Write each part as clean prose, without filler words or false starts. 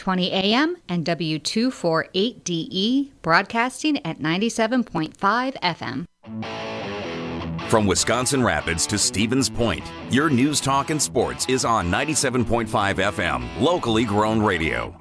720 AM and W248DE, broadcasting at 97.5 FM. From Wisconsin Rapids to Stevens Point, your news, talk, and sports is on 97.5 FM, locally grown radio.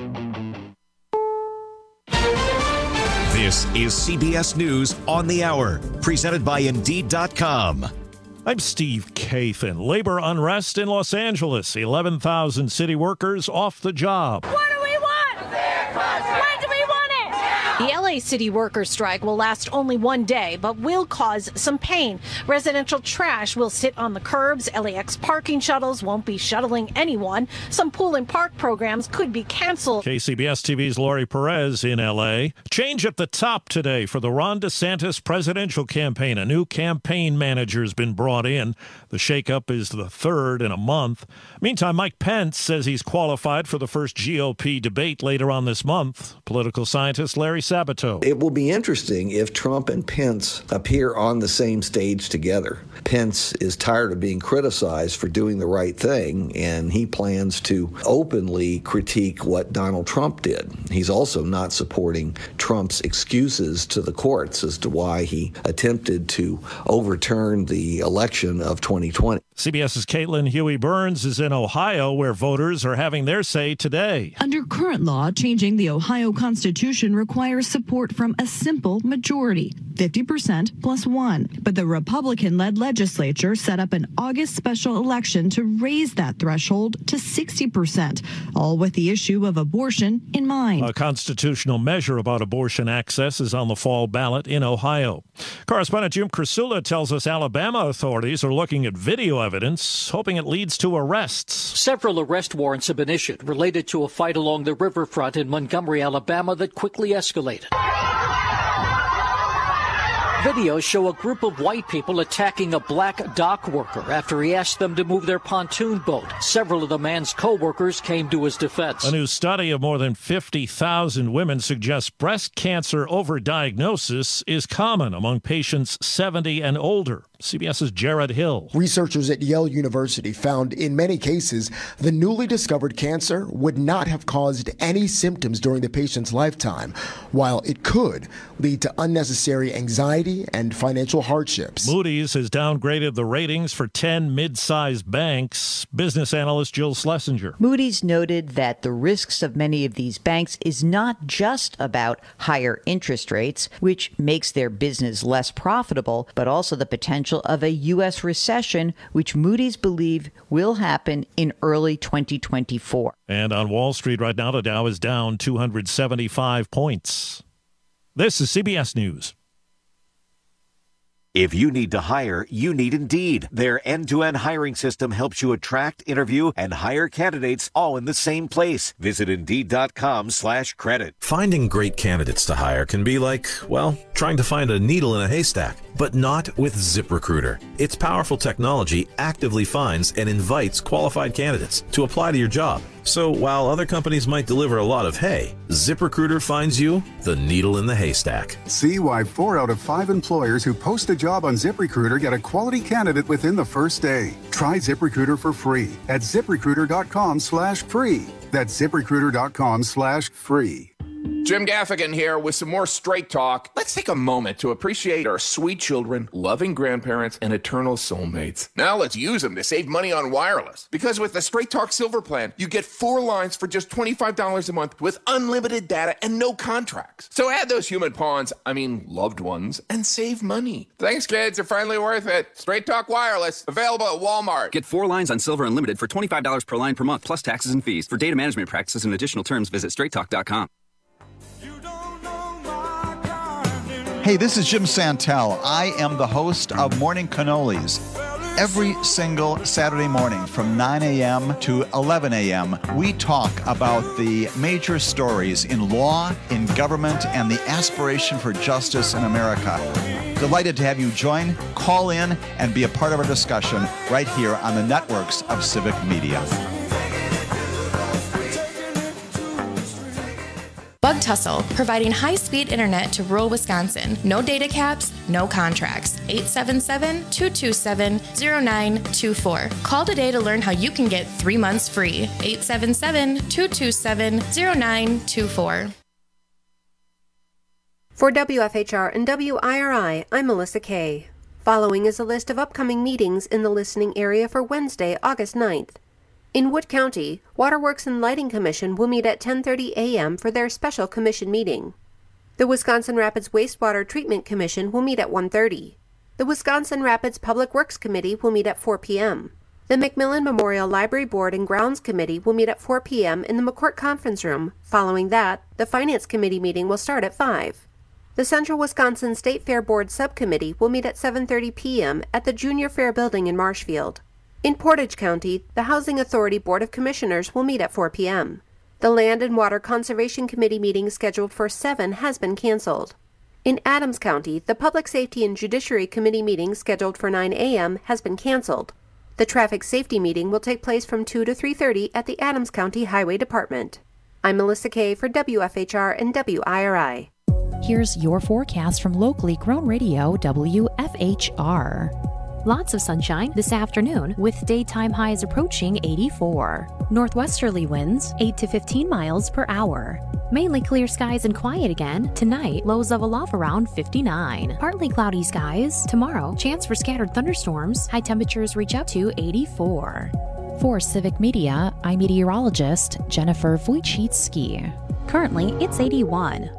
This is CBS News on the Hour, presented by Indeed.com. I'm Steve Kathan. Labor unrest in Los Angeles. 11,000 city workers off the job. What do we want? When do we want it? The LA city workers strike will last only one day, but will cause some pain. Residential trash will sit on the curbs. LAX parking shuttles won't be shuttling anyone. Some pool and park programs could be canceled. KCBS TV's Lori Perez in LA. Change at the top today for the Ron DeSantis presidential campaign. A new campaign manager's been brought in. The shakeup is the third in a month. Meantime, Mike Pence says he's qualified for the first GOP debate later on this month. Political scientist Larry Sabato. It will be interesting if Trump and Pence appear on the same stage together. Pence is tired of being criticized for doing the right thing, and he plans to openly critique what Donald Trump did. He's also not supporting Trump's excuses to the courts as to why he attempted to overturn the election of 2020. CBS's Caitlin Huey-Burns is in Ohio, where voters are having their say today. Under current law, changing the Ohio Constitution requires support from a simple majority, 50% plus one. But the Republican-led legislature set up an August special election to raise that threshold to 60%, all with the issue of abortion in mind. A constitutional measure about abortion access is on the fall ballot in Ohio. Correspondent Jim Krasula tells us Alabama authorities are looking at video evidence, hoping it leads to arrests. Several arrest warrants have been issued related to a fight along the riverfront in Montgomery, Alabama that quickly escalated. Videos show a group of white people attacking a black dock worker after he asked them to move their pontoon boat. Several of the man's co-workers came to his defense. A new study of more than 50,000 women suggests breast cancer overdiagnosis is common among patients 70 and older. CBS's Jared Hill. Researchers at Yale University found in many cases the newly discovered cancer would not have caused any symptoms during the patient's lifetime, while it could lead to unnecessary anxiety and financial hardships. Moody's has downgraded the ratings for 10 mid-sized banks. Business analyst Jill Schlesinger. Moody's noted that the risks of many of these banks is not just about higher interest rates, which makes their business less profitable, but also the potential of a U.S. recession, which Moody's believe will happen in early 2024. And on Wall Street right now, the Dow is down 275 points. This is CBS News. If you need to hire, you need Indeed. Their end-to-end hiring system helps you attract, interview, and hire candidates all in the same place. Visit Indeed.com/credit. Finding great candidates to hire can be like, well, trying to find a needle in a haystack, but not with ZipRecruiter. Its powerful technology actively finds and invites qualified candidates to apply to your job. So while other companies might deliver a lot of hay, ZipRecruiter finds you the needle in the haystack. See why 4 out of 5 employers who post a job on ZipRecruiter get a quality candidate within the first day. Try ZipRecruiter for free at ZipRecruiter.com/free. That's ZipRecruiter.com/free. Jim Gaffigan here with some more Straight Talk. Let's take a moment to appreciate our sweet children, loving grandparents, and eternal soulmates. Now let's use them to save money on wireless. Because with the Straight Talk Silver Plan, you get 4 lines for just $25 a month with unlimited data and no contracts. So add those human pawns, loved ones, and save money. Thanks, kids. They're finally worth it. Straight Talk Wireless, available at Walmart. Get 4 lines on Silver Unlimited for $25 per line per month, plus taxes and fees. For data management practices and additional terms, visit straighttalk.com. Hey, this is Jim Santel. I am the host of Morning Cannolis. Every single Saturday morning from 9 a.m. to 11 a.m., we talk about the major stories in law, in government, and the aspiration for justice in America. Delighted to have you join, call in, and be a part of our discussion right here on the networks of Civic Media. Bug Tussle, providing high-speed internet to rural Wisconsin. No data caps, no contracts. 877-227-0924. Call today to learn how you can get 3 months free. 877-227-0924. For WFHR and WIRI, I'm Melissa Kay. Following is a list of upcoming meetings in the listening area for Wednesday, August 9th. In Wood County, Waterworks and Lighting Commission will meet at 10:30 a.m. for their special commission meeting. The Wisconsin Rapids Wastewater Treatment Commission will meet at 1:30. The Wisconsin Rapids Public Works Committee will meet at 4 p.m. The McMillan Memorial Library Board and Grounds Committee will meet at 4 p.m. in the McCourt Conference Room. Following that, the Finance Committee meeting will start at 5. The Central Wisconsin State Fair Board Subcommittee will meet at 7:30 p.m. at the Junior Fair Building in Marshfield. In Portage County, the Housing Authority Board of Commissioners will meet at 4 p.m. The Land and Water Conservation Committee meeting scheduled for 7 has been canceled. In Adams County, the Public Safety and Judiciary Committee meeting scheduled for 9 a.m. has been canceled. The Traffic Safety meeting will take place from 2 to 3:30 at the Adams County Highway Department. I'm Melissa Kay for WFHR and WIRI. Here's your forecast from locally grown radio WFHR. Lots of sunshine this afternoon with daytime highs approaching 84. Northwesterly winds 8 to 15 miles per hour. Mainly clear skies and quiet again. Tonight, lows level off around 59. Partly cloudy skies. Tomorrow, chance for scattered thunderstorms. High temperatures reach up to 84. For Civic Media, I'm meteorologist Jennifer Wojcicki. Currently, it's 81.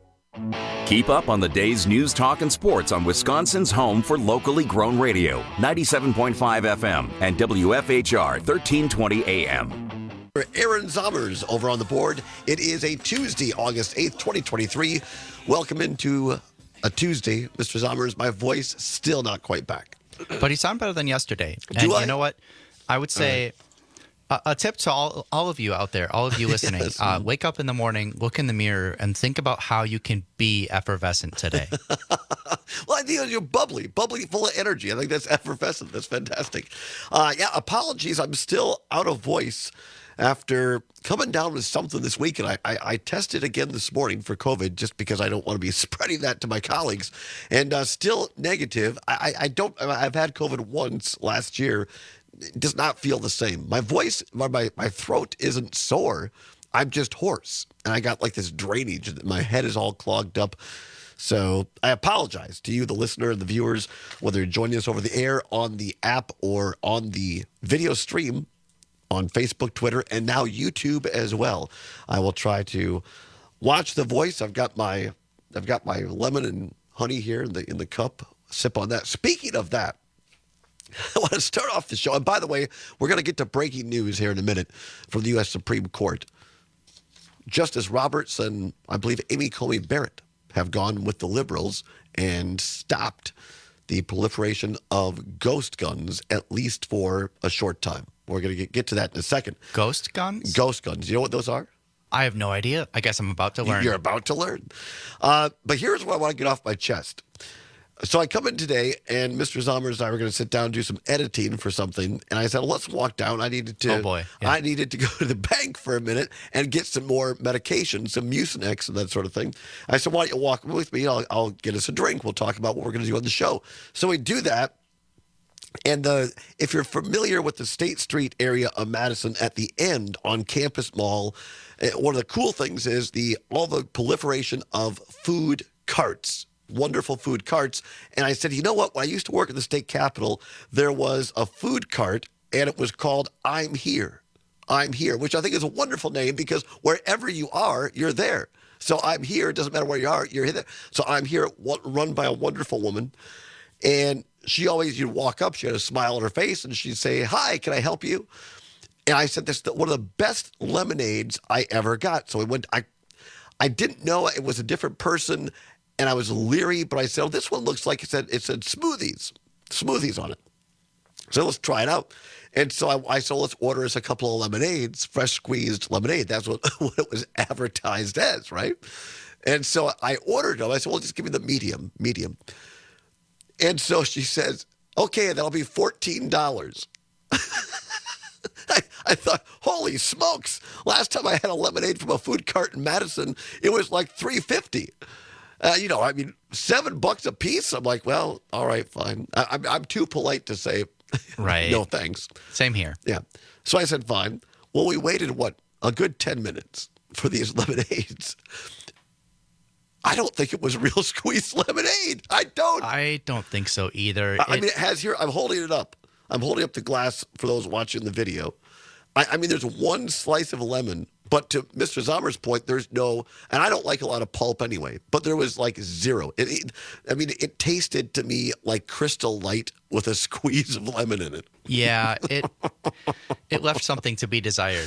Keep up on the day's news, talk, and sports on Wisconsin's home for locally grown radio, 97.5 FM and WFHR 1320 AM. Aaron Zommers over on the board. It is a Tuesday, August 8th, 2023. Welcome into a Tuesday. Mr. Zommers, my voice still not quite back. But you sound better than yesterday. Do I? You know what? I would say a tip to all of you out there, all of you listening, Yes. Wake up in the morning, look in the mirror, and think about how you can be effervescent today. Well, I think you're bubbly, full of energy. I think that's effervescent. That's fantastic. Apologies. I'm still out of voice after coming down with something this week, and I tested again this morning for COVID just because I don't want to be spreading that to my colleagues, and still negative. I've had COVID once last year. It does not feel the same. My voice, my throat isn't sore. I'm just hoarse, and I got like this drainage. My head is all clogged up. So I apologize to you, the listener and the viewers, whether you're joining us over the air, on the app, or on the video stream on Facebook, Twitter, and now YouTube as well. I will try to watch the voice. I've got my lemon and honey here in the cup. Sip on that. Speaking of that, I want to start off the show. And by the way, we're going to get to breaking news here in a minute from the U.S. Supreme Court. Justice Roberts and I believe Amy Coney Barrett have gone with the liberals and stopped the proliferation of ghost guns, at least for a short time. We're going to get to that in a second. Ghost guns? Ghost guns. You know what those are? I have no idea. I guess I'm about to learn. You're about to learn. But here's what I want to get off my chest. So I come in today, and Mr. Zommers and I were going to sit down and do some editing for something. And I said, let's walk down. I needed to go to the bank for a minute and get some more medication, some Mucinex and that sort of thing. I said, why don't you walk with me? I'll get us a drink. We'll talk about what we're going to do on the show. So we do that. And if you're familiar with the State Street area of Madison, at the end on Campus Mall, one of the cool things is all the proliferation of food carts. Wonderful food carts. And I said, you know what? When I used to work at the state capitol, there was a food cart, and it was called I'm Here. I'm Here, which I think is a wonderful name because wherever you are, you're there. So I'm here. It doesn't matter where you are. You're there. So I'm Here, run by a wonderful woman. And she always, you'd walk up, she had a smile on her face, and she'd say, hi, can I help you? And I said, this is one of the best lemonades I ever got. So we went, I didn't know it was a different person, and I was leery, but I said, oh, this one looks like it said smoothies on it. So let's try it out. And so I said, let's order us a couple of lemonades, fresh squeezed lemonade. That's what it was advertised as, right? And so I ordered them. I said, well, just give me the medium. And so she says, okay, that'll be $14. I thought, holy smokes! Last time I had a lemonade from a food cart in Madison, it was like $3.50. $7 a piece. I'm like, well, all right, fine. I'm too polite to say, right, no thanks. Same here. Yeah. So I said, fine. Well, we waited a good 10 minutes for these lemonades. I don't think it was real squeezed lemonade. I don't think so either. It has here. I'm holding it up. I'm holding up the glass for those watching the video. There's one slice of lemon, but to Mr. Zommer's point, there's no, and I don't like a lot of pulp anyway, but there was like zero. It tasted to me like Crystal Light with a squeeze of lemon in it. Yeah, it left something to be desired.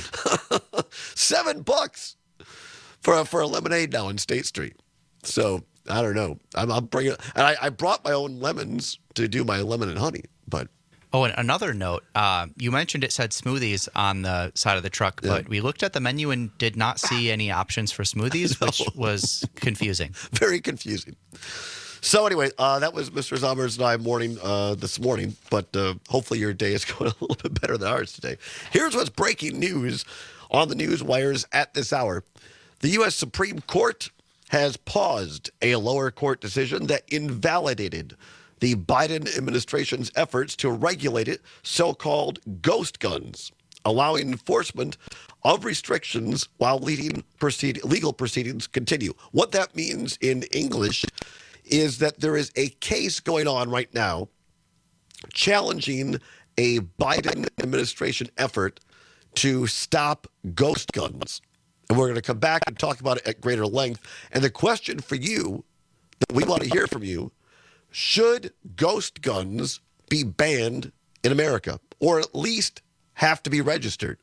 $7 for a lemonade now in State Street. So I don't know. I'm bringing, and I brought my own lemons to do my lemon and honey, but. Oh, and another note, you mentioned it said smoothies on the side of the truck, but we looked at the menu and did not see any options for smoothies, which was confusing. Very confusing. So anyway, that was Mr. Zommers and I this morning, but hopefully your day is going a little bit better than ours today. Here's what's breaking news on the news wires at this hour. The U.S. Supreme Court has paused a lower court decision that invalidated the Biden administration's efforts to regulate so-called ghost guns, allowing enforcement of restrictions while legal proceedings continue. What that means in English is that there is a case going on right now challenging a Biden administration effort to stop ghost guns. And we're going to come back and talk about it at greater length. And the question for you that we want to hear from you, should ghost guns be banned in America or at least have to be registered?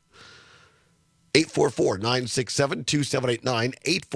844-967-2789,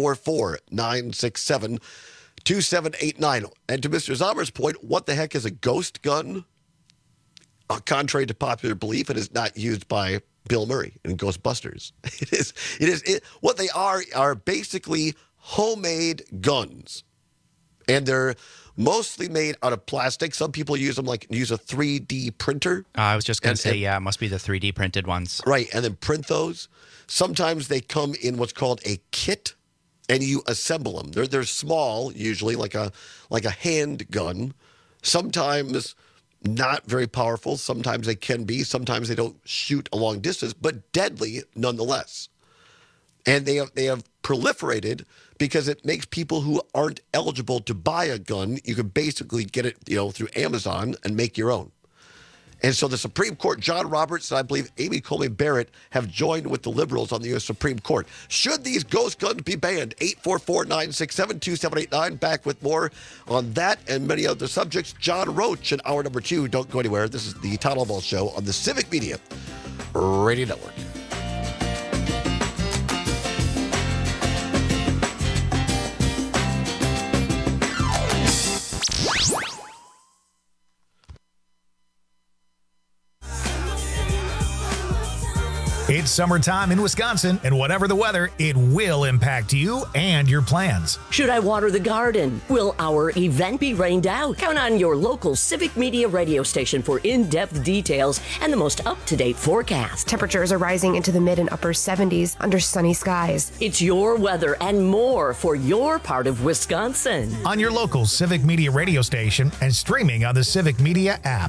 844-967-2789. And to Mr. Zommer's point, what the heck is a ghost gun? Contrary to popular belief, it is not used by Bill Murray in Ghostbusters. It is what they are basically homemade guns. And they're mostly made out of plastic. Some people use a 3D printer. I was just going to say, it must be the 3D printed ones. Right, and then print those. Sometimes they come in what's called a kit, and you assemble them. They're small, usually, like a handgun. Sometimes not very powerful. Sometimes they can be. Sometimes they don't shoot a long distance, but deadly nonetheless. And they have proliferated because it makes people who aren't eligible to buy a gun, you can basically get it, through Amazon and make your own. And so the Supreme Court, John Roberts and I believe Amy Coney Barrett have joined with the liberals on the U.S. Supreme Court. Should these ghost guns be banned? 844-967-2789. Back with more on that and many other subjects. John Roach in hour number 2. Don't go anywhere. This is the Todd Albaugh Show on the Civic Media Radio Network. It's summertime in Wisconsin, and whatever the weather, it will impact you and your plans. Should I water the garden? Will our event be rained out? Count on your local Civic Media radio station for in-depth details and the most up-to-date forecast. Temperatures are rising into the mid and upper 70s under sunny skies. It's your weather and more for your part of Wisconsin. On your local Civic Media radio station and streaming on the Civic Media app.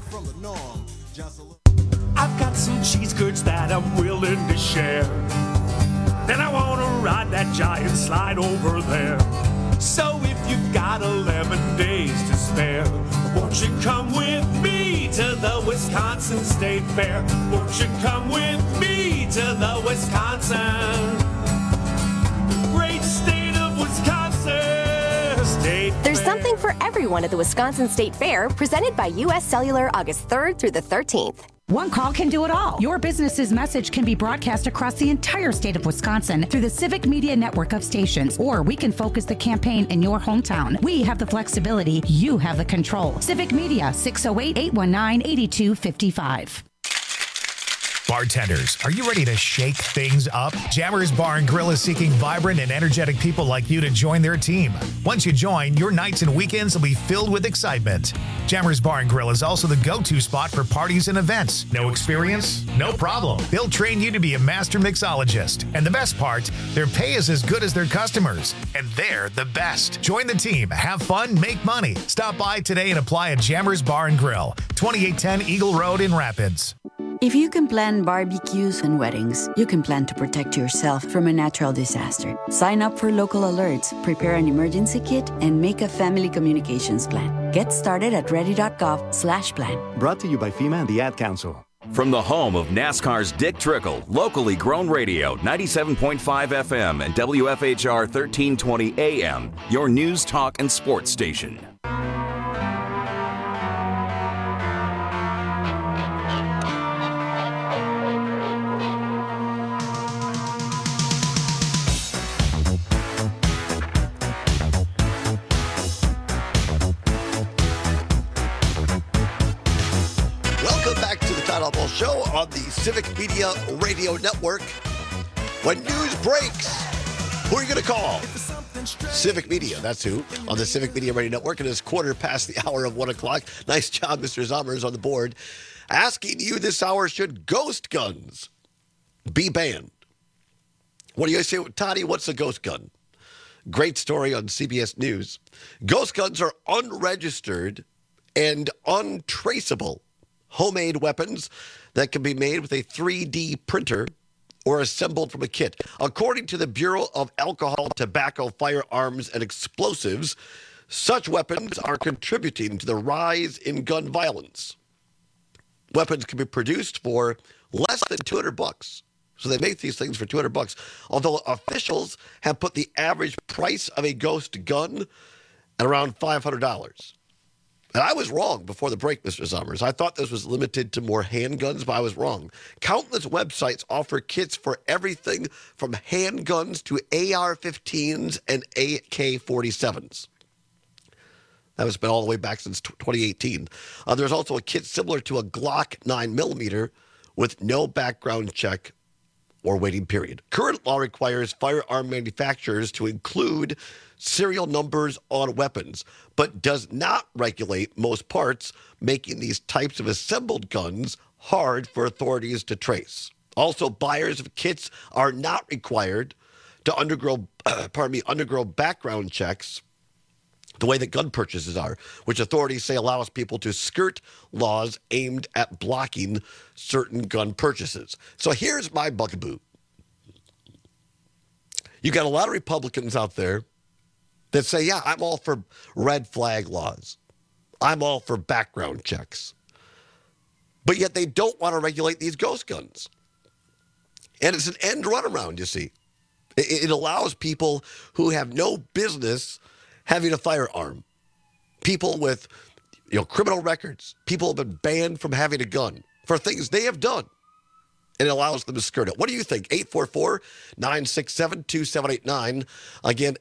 I've got some cheese curds that I'm willing to share. Then I want to ride that giant slide over there. So if you've got 11 days to spare, won't you come with me to the Wisconsin State Fair? Won't you come with me to the Wisconsin, great state of Wisconsin State Fair? There's something for everyone at the Wisconsin State Fair, presented by U.S. Cellular August 3rd through the 13th. One call can do it all. Your business's message can be broadcast across the entire state of Wisconsin through the Civic Media network of stations, or we can focus the campaign in your hometown. We have the flexibility. You have the control. Civic Media, 608-819-8255. Bartenders, are you ready to shake things up? Jammers Bar and Grill is seeking vibrant and energetic people like you to join their team. Once you join, your nights and weekends will be filled with excitement. Jammers Bar and Grill is also the go-to spot for parties and events. No experience? No problem. They'll train you to be a master mixologist. And the best part, their pay is as good as their customers. And they're the best. Join the team, have fun, make money. Stop by today and apply at Jammers Bar and Grill, 2810 Eagle Road in Rapids. If you can plan barbecues and weddings, you can plan to protect yourself from a natural disaster. Sign up for local alerts, prepare an emergency kit, and make a family communications plan. Get started at ready.gov/plan. Brought to you by FEMA and the Ad Council. From the home of NASCAR's Dick Trickle, locally grown radio, 97.5 FM and WFHR 1320 AM, your news, talk, and sports station. Show on the Civic Media Radio Network. When news breaks, who are you going to call? Civic Media, that's who, on the Civic Media Radio Network. It is 1:15 the hour of 1 o'clock. Nice job, Mr. Zommers, on the board. Asking you this hour, should ghost guns be banned? What do you say, Toddy? What's a ghost gun? Great story on CBS News. Ghost guns are unregistered and untraceable homemade weapons that can be made with a 3D printer or assembled from a kit. According to the Bureau of Alcohol, Tobacco, Firearms, and Explosives, such weapons are contributing to the rise in gun violence. Weapons can be produced for less than $200. So they make these things for $200. Although officials have put the average price of a ghost gun at around $500. And I was wrong before the break, Mr. Zommers. I thought this was limited to more handguns, but I was wrong. Countless websites offer kits for everything from handguns to AR-15s and AK-47s. That has been all the way back since 2018. There's also a kit similar to a Glock 9mm with no background check or waiting period. Current law requires firearm manufacturers to include serial numbers on weapons, but does not regulate most parts, making these types of assembled guns hard for authorities to trace. Also, buyers of kits are not required to undergo background checks the way that gun purchases are, which authorities say allows people to skirt laws aimed at blocking certain gun purchases. So here's my bugaboo. You got a lot of Republicans out there that say, yeah, I'm all for red flag laws. I'm all for background checks. But yet they don't want to regulate these ghost guns. And it's an end run around, you see. It allows people who have no business having a firearm. People with, criminal records. People have been banned from having a gun for things they have done. And it allows them to skirt it. What do you think? 844-967-2789. Again,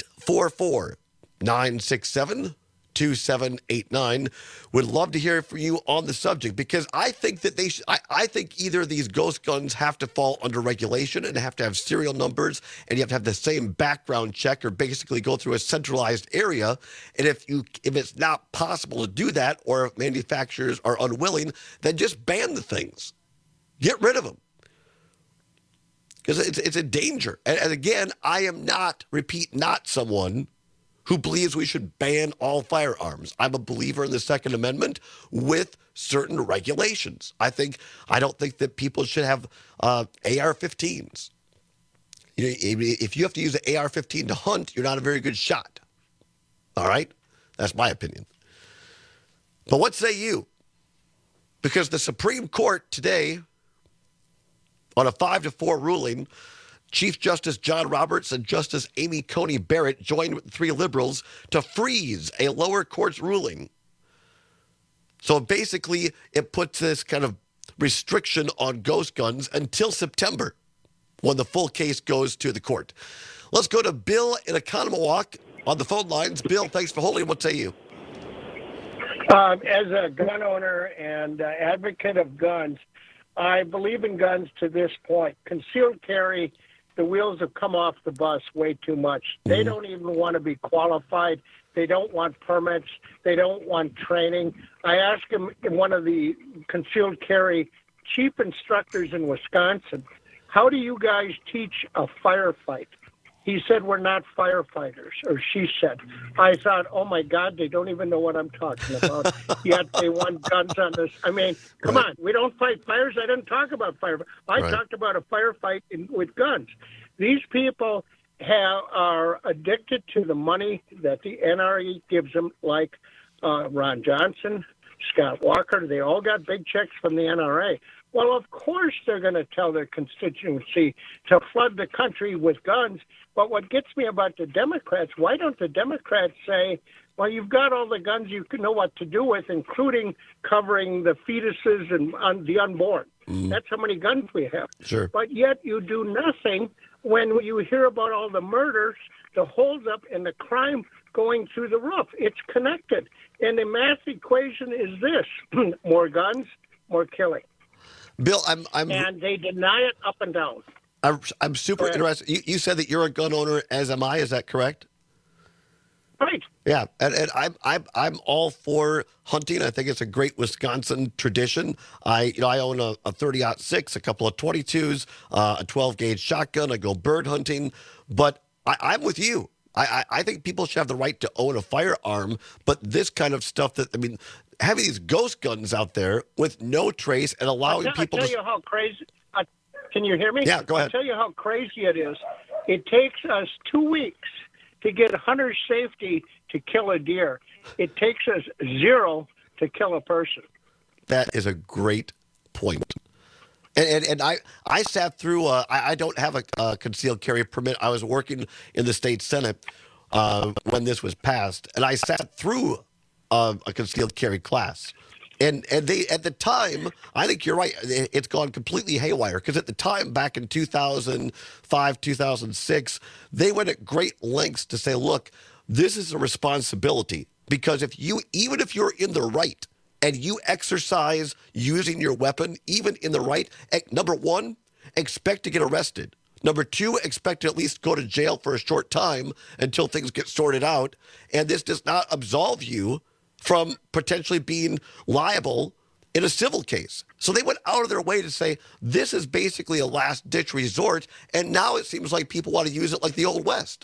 844-967-2789. Would love to hear from you on the subject because I think that I think either these ghost guns have to fall under regulation and have to have serial numbers and you have to have the same background check or basically go through a centralized area. And if it's not possible to do that or if manufacturers are unwilling, then just ban the things. Get rid of them. Because it's a danger. And again, I am not someone who believes we should ban all firearms. I'm a believer in the Second Amendment with certain regulations. I don't think that people should have AR-15s. If you have to use an AR-15 to hunt, you're not a very good shot. All right? That's my opinion. But what say you? Because the Supreme Court today, on a 5-4 ruling, Chief Justice John Roberts and Justice Amy Coney Barrett joined with the three liberals to freeze a lower court's ruling. So basically, it puts this kind of restriction on ghost guns until September, when the full case goes to the court. Let's go to Bill in Economawalk on the phone lines. Bill, thanks for holding. What say you? As a gun owner and advocate of guns, I believe in guns to this point. Concealed carry, the wheels have come off the bus way too much. They don't even want to be qualified. They don't want permits. They don't want training. I asked him, one of the concealed carry chief instructors in Wisconsin, how do you guys teach a firefight? He said, we're not firefighters, or she said. I thought, oh, my God, they don't even know what I'm talking about, yet they want guns on this. I mean, come on, we don't fight fires. I didn't talk about fire. I talked about a firefight with guns. These people are addicted to the money that the NRA gives them, like Ron Johnson, Scott Walker. They all got big checks from the NRA. Well, of course they're going to tell their constituency to flood the country with guns. But what gets me about the Democrats, why don't the Democrats say, well, you've got all the guns you know what to do with, including covering the fetuses and the unborn. That's how many guns we have. Sure. But yet you do nothing when you hear about all the murders, the holdup, and the crime going through the roof. It's connected. And the math equation is this: more guns, more killing. Bill, and they deny it up and down. I'm super interested. You said that you're a gun owner, as am I. Is that correct? Right. Yeah, and I'm all for hunting. I think it's a great Wisconsin tradition. I own a 30-06, a couple of 22s, a 12-gauge shotgun. I go bird hunting, but I'm with you. I think people should have the right to own a firearm, but this kind of stuff having these ghost guns out there with no trace and allowing people to... I'll tell you how crazy... Can you hear me? Yeah, go ahead. I'll tell you how crazy it is. It takes us 2 weeks to get hunter safety to kill a deer. It takes us 0 to kill a person. That is a great point. And I sat through, I don't have a concealed carry permit. I was working in the state Senate when this was passed, and I sat through a concealed carry class. And they, at the time, I think you're right, it's gone completely haywire. Because at the time, back in 2005, 2006, they went at great lengths to say, look, this is a responsibility. Because even if you're in the right, and you exercise using your weapon, even in the right, number one, expect to get arrested. Number two, expect to at least go to jail for a short time until things get sorted out. And this does not absolve you from potentially being liable in a civil case. So they went out of their way to say, this is basically a last-ditch resort, and now it seems like people want to use it like the Old West.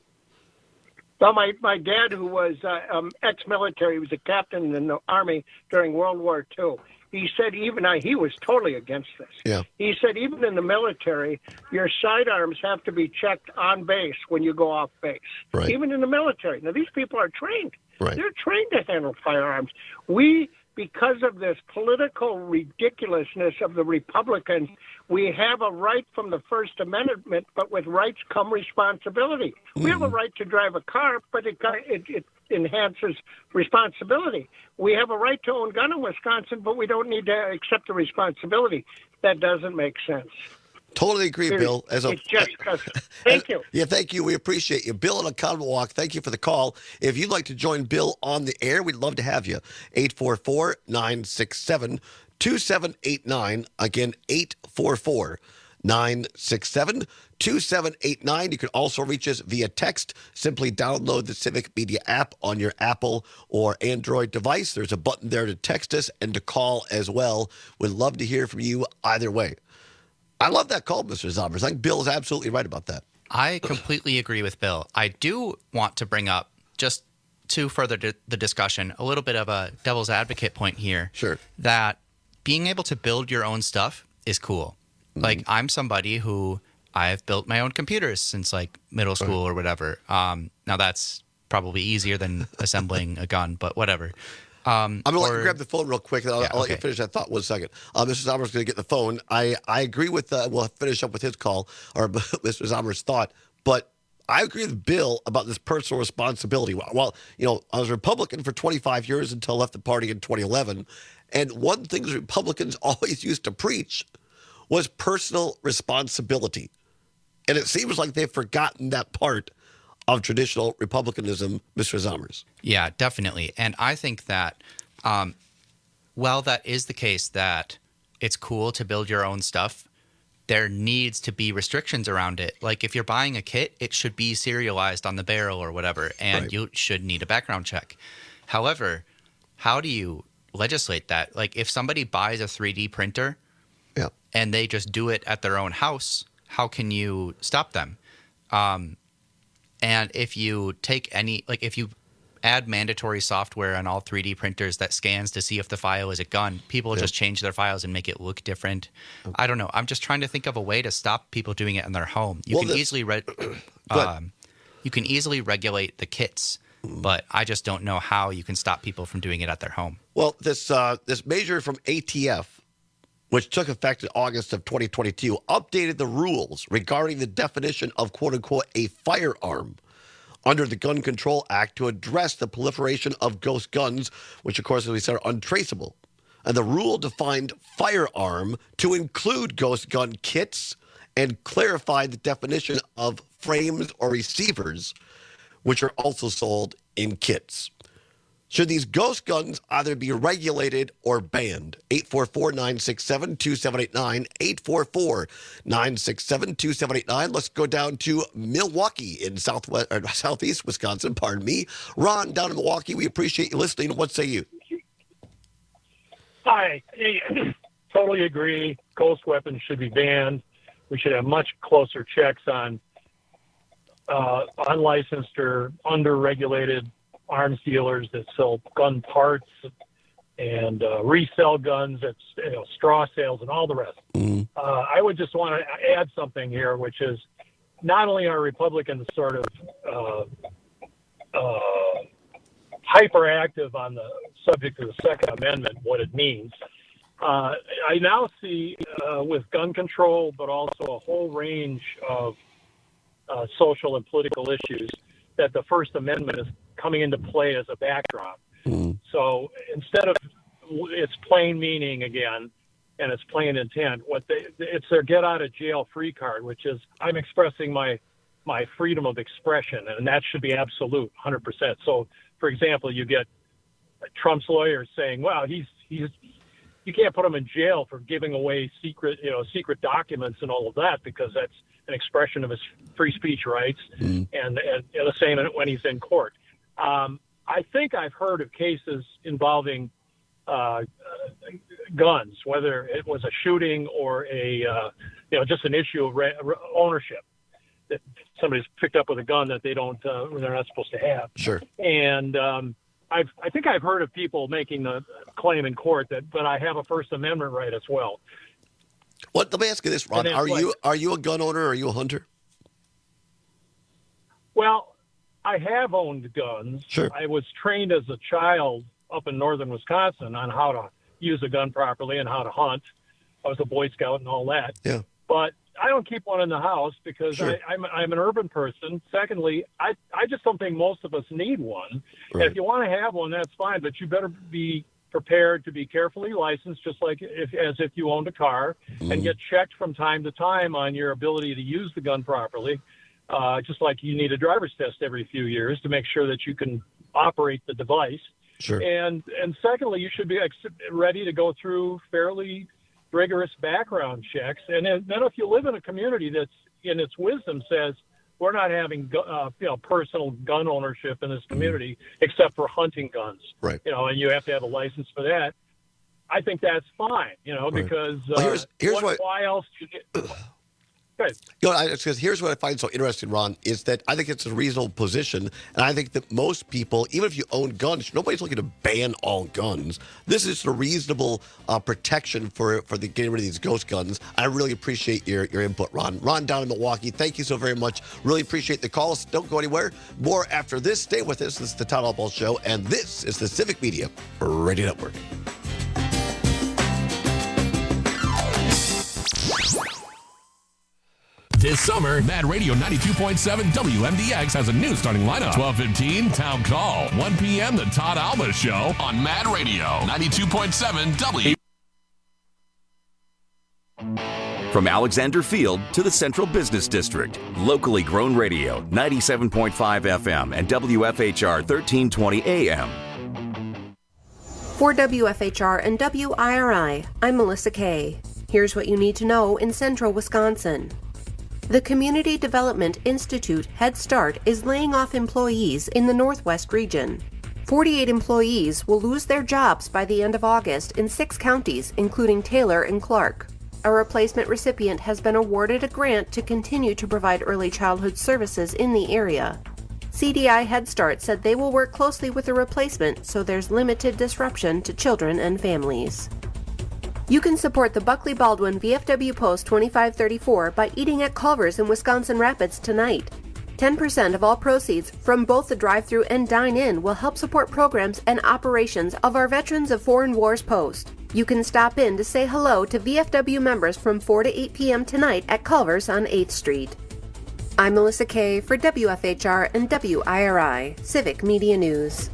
Well, my dad, who was ex-military, he was a captain in the Army during World War II. He said he was totally against this. Yeah. He said even in the military, your sidearms have to be checked on base when you go off base. Right. Even in the military. Now, these people are trained. Right. They're trained to handle firearms. We, because of this political ridiculousness of the Republicans, we have a right from the First Amendment, but with rights come responsibility. We have a right to drive a car, but it enhances responsibility. We have a right to own a gun in Wisconsin, but we don't need to accept the responsibility. That doesn't make sense. Totally agree, Bill. Thank you. Yeah, thank you. We appreciate you. Bill in Oconomowoc, thank you for the call. If you'd like to join Bill on the air, we'd love to have you. 844-967-2789. Again, 844-967-2789. You can also reach us via text. Simply download the Civic Media app on your Apple or Android device. There's a button there to text us and to call as well. We'd love to hear from you either way. I love that call, Mr. Zombers. I think Bill is absolutely right about that. I completely agree with Bill. I do want to bring up, just to further the discussion, a little bit of a devil's advocate point here. Sure. That being able to build your own stuff is cool. Mm-hmm. Like, I'm somebody who I've built my own computers since like middle school or whatever. Now that's probably easier than assembling a gun, but whatever. I'm going to let you grab the phone real quick, and I'll let you finish that thought 1 second. Mr. Zomer's going to get the phone. I agree with, we'll finish up with his call, or Mr. Zomer's thought, but I agree with Bill about this personal responsibility. Well, I was a Republican for 25 years until I left the party in 2011, and one thing the Republicans always used to preach was personal responsibility. And it seems like they've forgotten that part of traditional Republicanism, Mr. Zomers. Yeah, definitely. And I think that, while that is the case, that it's cool to build your own stuff, there needs to be restrictions around it. Like if you're buying a kit, it should be serialized on the barrel or whatever, and you should need a background check. However, how do you legislate that? Like if somebody buys a 3D printer and they just do it at their own house, how can you stop them? And if you take if you add mandatory software on all 3D printers that scans to see if the file is a gun, people just change their files and make it look different. I don't know. I'm just trying to think of a way to stop people doing it in their home. You can easily regulate the kits, but I just don't know how you can stop people from doing it at their home. Well, this measure from ATF, which took effect in August of 2022, updated the rules regarding the definition of quote-unquote a firearm under the Gun Control Act to address the proliferation of ghost guns, which, of course, as we said, are untraceable. And the rule defined firearm to include ghost gun kits and clarified the definition of frames or receivers, which are also sold in kits. Should these ghost guns either be regulated or banned? 844-967-2789, 844-967-2789. Let's go down to Milwaukee in southeast Wisconsin, pardon me. Ron, down in Milwaukee, we appreciate you listening. What say you? Hi. Hey, totally agree. Ghost weapons should be banned. We should have much closer checks on unlicensed or under-regulated arms dealers that sell gun parts and resell guns, straw sales and all the rest. I would just want to add something here, which is not only are Republicans sort of hyperactive on the subject of the Second Amendment, what it means. I now see with gun control, but also a whole range of social and political issues, that the First Amendment is coming into play as a backdrop. So instead of its plain meaning again and its plain intent, it's their get out of jail free card, which is I'm expressing my freedom of expression, and that should be absolute, 100%. So, for example, you get Trump's lawyers saying, "Well, you can't put him in jail for giving away secret documents and all of that because that's an expression of his free speech rights," and the same when he's in court. I think I've heard of cases involving guns, whether it was a shooting or just an issue of ownership, that somebody's picked up with a gun that they're not supposed to have. Sure. And I think I've heard of people making the claim in court but I have a First Amendment right as well. Let me ask you this, Ron. Are you a gun owner or are you a hunter? Well, I have owned guns. Sure. I was trained as a child up in northern Wisconsin on how to use a gun properly and how to hunt. I was a Boy Scout and all that. Yeah. But I don't keep one in the house because Sure. I'm an urban person. Secondly, I just don't think most of us need one. Right. And if you want to have one, that's fine, but you better be prepared to be carefully licensed, just like as if you owned a car, and get checked from time to time on your ability to use the gun properly. Just like you need a driver's test every few years to make sure that you can operate the device. Sure. And secondly, you should be ready to go through fairly rigorous background checks. And then if you live in a community that's in its wisdom says, we're not having personal gun ownership in this community except for hunting guns. Right. And you have to have a license for that. I think that's fine, because why else do you get... Good. Because here's what I find so interesting, Ron, is that I think it's a reasonable position, and I think that most people, even if you own guns, nobody's looking to ban all guns. This is a reasonable protection for getting rid of these ghost guns. I really appreciate your input, Ron. Ron down in Milwaukee, thank you so very much. Really appreciate the calls. Don't go anywhere. More after this. Stay with us. This is the Todd Albaugh Show, and this is the Civic Media Radio Network. This summer, Mad Radio 92.7 WMDX has a new starting lineup. 12:15, Town Call. 1 p.m., The Todd Albaugh Show on Mad Radio 92.7 W. From Alexander Field to the Central Business District, locally grown radio, 97.5 FM and WFHR 1320 AM. For WFHR and WIRI, I'm Melissa Kay. Here's what you need to know in central Wisconsin. The Community Development Institute Head Start is laying off employees in the Northwest region. 48 employees will lose their jobs by the end of August in 6 counties, including Taylor and Clark. A replacement recipient has been awarded a grant to continue to provide early childhood services in the area. CDI Head Start said they will work closely with the replacement so there's limited disruption to children and families. You can support the Buckley Baldwin VFW Post 2534 by eating at Culver's in Wisconsin Rapids tonight. 10% of all proceeds from both the drive-thru and dine-in will help support programs and operations of our Veterans of Foreign Wars Post. You can stop in to say hello to VFW members from 4 to 8 p.m. tonight at Culver's on 8th Street. I'm Melissa Kay for WFHR and WIRI, Civic Media News.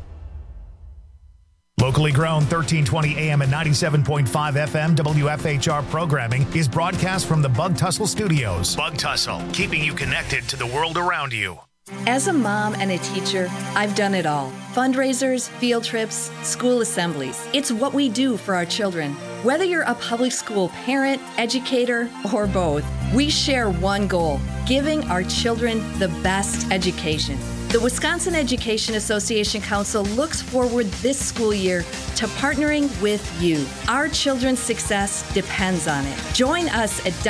Locally grown 1320 AM and 97.5 FM WFHR programming is broadcast from the Bug Tussle Studios. Bug Tussle, keeping you connected to the world around you. As a mom and a teacher, I've done it all. Fundraisers, field trips, school assemblies. It's what we do for our children. Whether you're a public school parent, educator, or both, we share one goal: giving our children the best education. The Wisconsin Education Association Council looks forward this school year to partnering with you. Our children's success depends on it. Join us at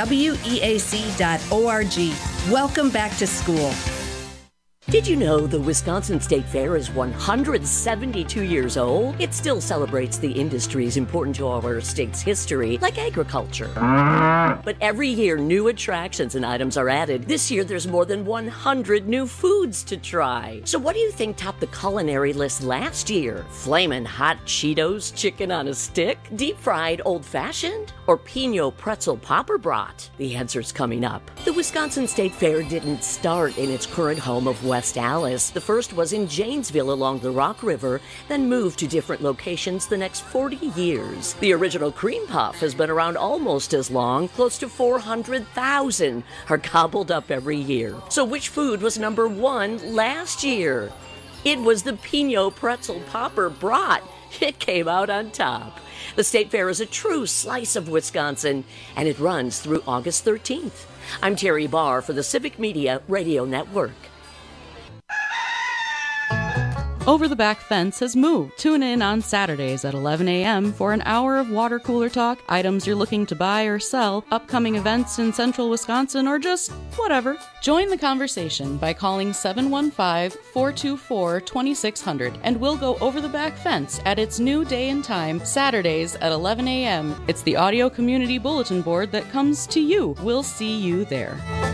weac.org. Welcome back to school. Did you know the Wisconsin State Fair is 172 years old? It still celebrates the industries important to our state's history, like agriculture. But every year, new attractions and items are added. This year, there's more than 100 new foods to try. So what do you think topped the culinary list last year? Flamin' hot Cheetos chicken on a stick? Deep-fried old-fashioned? Or Pinot pretzel popper brat? The answer's coming up. The Wisconsin State Fair didn't start in its current home of West Allis. The first was in Janesville along the Rock River, then moved to different locations the next 40 years. The original cream puff has been around almost as long. Close to 400,000 are gobbled up every year. So which food was number one last year? It was the Pinot pretzel popper brat. It came out on top. The State Fair is a true slice of Wisconsin, and it runs through August 13th. I'm Terry Barr for the Civic Media Radio Network. Over the Back Fence has moved. Tune in on Saturdays at 11 a.m. for an hour of water cooler talk, items you're looking to buy or sell, upcoming events in central Wisconsin, or just whatever. Join the conversation by calling 715-424-2600, and we'll go over the back fence at its new day and time, Saturdays at 11 a.m. It's the audio community bulletin board that comes to you. We'll see you there.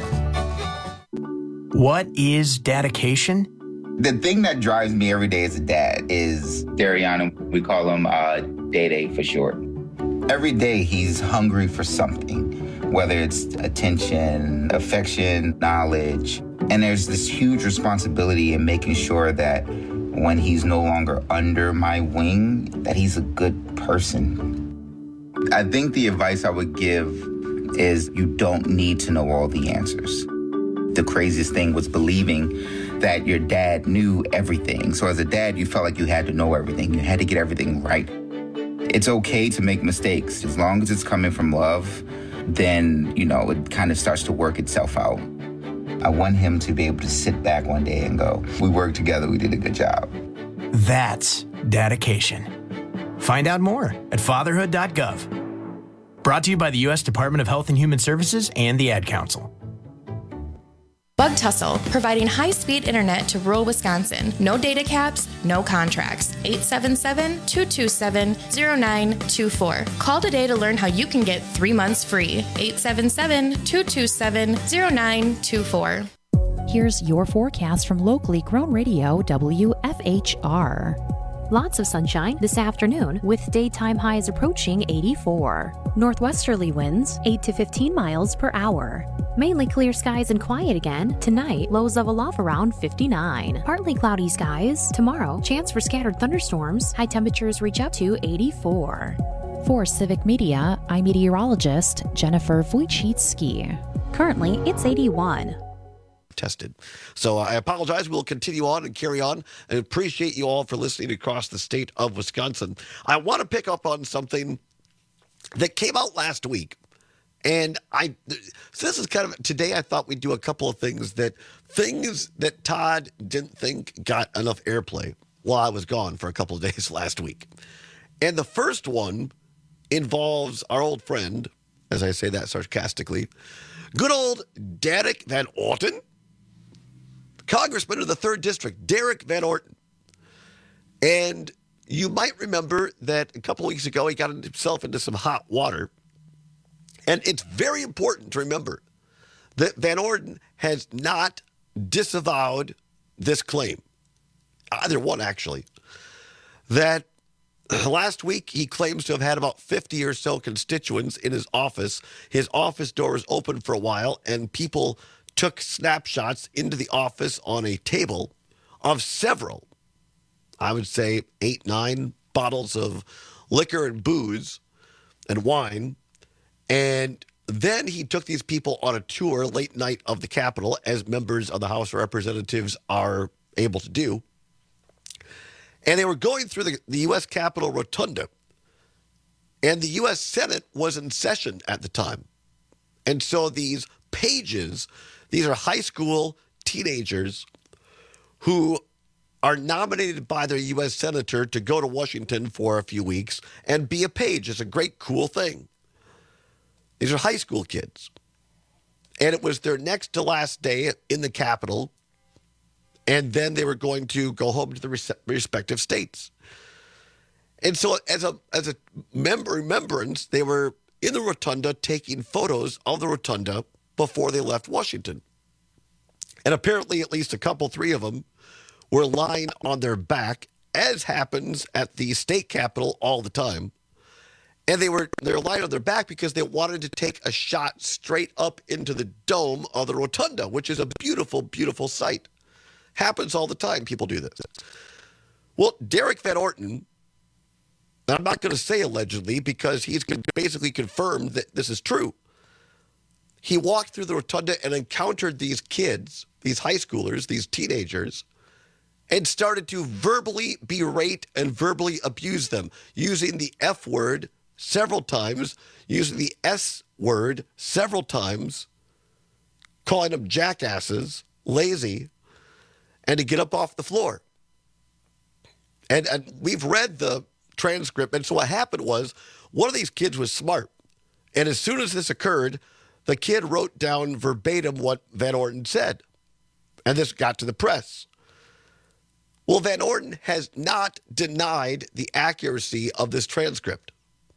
What is dedication? The thing that drives me every day as a dad is Dariana. We call him Day for short. Every day he's hungry for something, whether it's attention, affection, knowledge. And there's this huge responsibility in making sure that when he's no longer under my wing, that he's a good person. I think the advice I would give is you don't need to know all the answers. The craziest thing was believing that your dad knew everything. So as a dad, you felt like you had to know everything. You had to get everything right. It's okay to make mistakes. As long as it's coming from love, then, it kind of starts to work itself out. I want him to be able to sit back one day and go, we worked together, we did a good job. That's dedication. Find out more at fatherhood.gov. Brought to you by the U.S. Department of Health and Human Services and the Ad Council. Bug Tussle, providing high-speed internet to rural Wisconsin. No data caps, no contracts. 877-227-0924. Call today to learn how you can get 3 months free. 877-227-0924. Here's your forecast from locally grown radio WFHR. Lots of sunshine this afternoon with daytime highs approaching 84. Northwesterly winds 8 to 15 miles per hour. Mainly clear skies and quiet again. Tonight, lows level off around 59. Partly cloudy skies. Tomorrow, chance for scattered thunderstorms. High temperatures reach up to 84. For Civic Media, I'm meteorologist Jennifer Wojcicki. Currently, it's 81. tested. So I apologize. We'll continue on and carry on. I appreciate you all for listening across the state of Wisconsin. I want to pick up on something that came out last week. And so this is kind of, today I thought we'd do a couple of things that Todd didn't think got enough airplay while I was gone for a couple of days last week. And the first one involves our old friend, as I say that sarcastically, good old Derek Van Orton, Congressman of the 3rd District, Derek Van Orton. And you might remember that a couple of weeks ago, he got himself into some hot water. And it's very important to remember that Van Orton has not disavowed this claim, either one actually, that last week he claims to have had about 50 or so constituents in his office. His office door was open for a while, and people took snapshots into the office on a table of several, I would say 8, 9 bottles of liquor and booze and wine. And then he took these people on a tour late night of the Capitol, as members of the House of Representatives are able to do. And they were going through the U.S. Capitol Rotunda. And the U.S. Senate was in session at the time. And so these pages, these are high school teenagers who are nominated by their U.S. Senator to go to Washington for a few weeks and be a page. It's a great, cool thing. These are high school kids. And it was their next to last day in the Capitol. And then they were going to go home to the respective states. And so as a remembrance, they were in the Rotunda taking photos of the Rotunda before they left Washington. And apparently at least a couple, 3 of them, were lying on their back, as happens at the state capitol all the time. And they're lying on their back because they wanted to take a shot straight up into the dome of the Rotunda, which is a beautiful, beautiful sight. Happens all the time. People do this. Well, Derek Van Orton, I'm not going to say allegedly because he's basically confirmed that this is true. He walked through the Rotunda and encountered these kids, these high schoolers, these teenagers, and started to verbally berate and verbally abuse them, using the F word several times, using the S word several times, calling them jackasses, lazy, and to get up off the floor. And we've read the transcript, and so what happened was one of these kids was smart. And as soon as this occurred, the kid wrote down verbatim what Van Orton said. And this got to the press. Well, Van Orton has not denied the accuracy of this transcript.